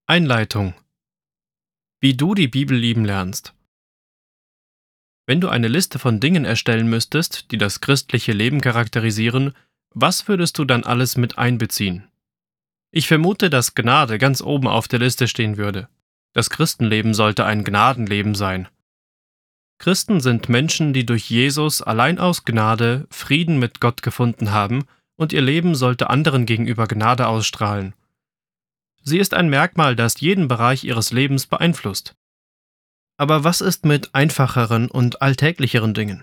Einleitung. Wie du die Bibel lieben lernst. Wenn du eine Liste von Dingen erstellen müsstest, die das christliche Leben charakterisieren, was würdest du dann alles mit einbeziehen? Ich vermute, dass Gnade ganz oben auf der Liste stehen würde. Das Christenleben sollte ein Gnadenleben sein. Christen sind Menschen, die durch Jesus allein aus Gnade Frieden mit Gott gefunden haben, und ihr Leben sollte anderen gegenüber Gnade ausstrahlen. Sie ist ein Merkmal, das jeden Bereich ihres Lebens beeinflusst. Aber was ist mit einfacheren und alltäglicheren Dingen?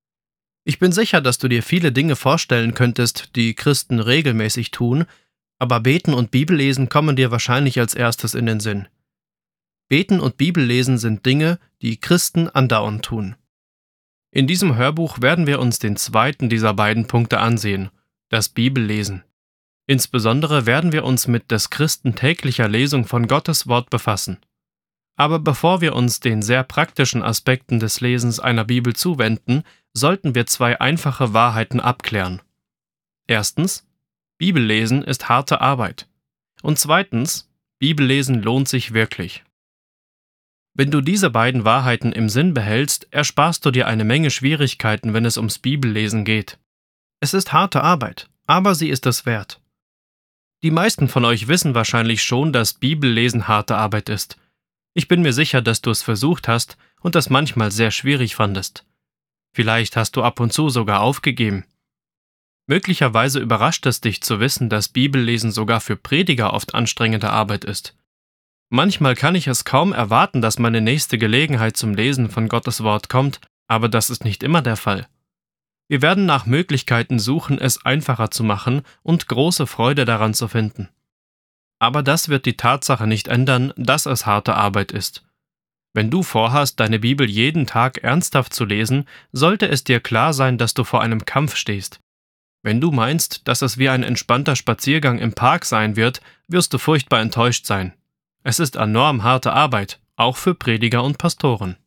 Ich bin sicher, dass du dir viele Dinge vorstellen könntest, die Christen regelmäßig tun, aber Beten und Bibellesen kommen dir wahrscheinlich als erstes in den Sinn. Beten und Bibellesen sind Dinge, die Christen andauernd tun. In diesem Hörbuch werden wir uns den zweiten dieser beiden Punkte ansehen, das Bibellesen. Insbesondere werden wir uns mit des Christen täglicher Lesung von Gottes Wort befassen. Aber bevor wir uns den sehr praktischen Aspekten des Lesens einer Bibel zuwenden, sollten wir zwei einfache Wahrheiten abklären. Erstens, Bibellesen ist harte Arbeit. Und zweitens, Bibellesen lohnt sich wirklich. Wenn du diese beiden Wahrheiten im Sinn behältst, ersparst du dir eine Menge Schwierigkeiten, wenn es ums Bibellesen geht. Es ist harte Arbeit, aber sie ist es wert. Die meisten von euch wissen wahrscheinlich schon, dass Bibellesen harte Arbeit ist. Ich bin mir sicher, dass du es versucht hast und das manchmal sehr schwierig fandest. Vielleicht hast du ab und zu sogar aufgegeben. Möglicherweise überrascht es dich zu wissen, dass Bibellesen sogar für Prediger oft anstrengende Arbeit ist. Manchmal kann ich es kaum erwarten, dass meine nächste Gelegenheit zum Lesen von Gottes Wort kommt, aber das ist nicht immer der Fall. Wir werden nach Möglichkeiten suchen, es einfacher zu machen und große Freude daran zu finden. Aber das wird die Tatsache nicht ändern, dass es harte Arbeit ist. Wenn du vorhast, deine Bibel jeden Tag ernsthaft zu lesen, sollte es dir klar sein, dass du vor einem Kampf stehst. Wenn du meinst, dass es wie ein entspannter Spaziergang im Park sein wird, wirst du furchtbar enttäuscht sein. Es ist enorm harte Arbeit, auch für Prediger und Pastoren.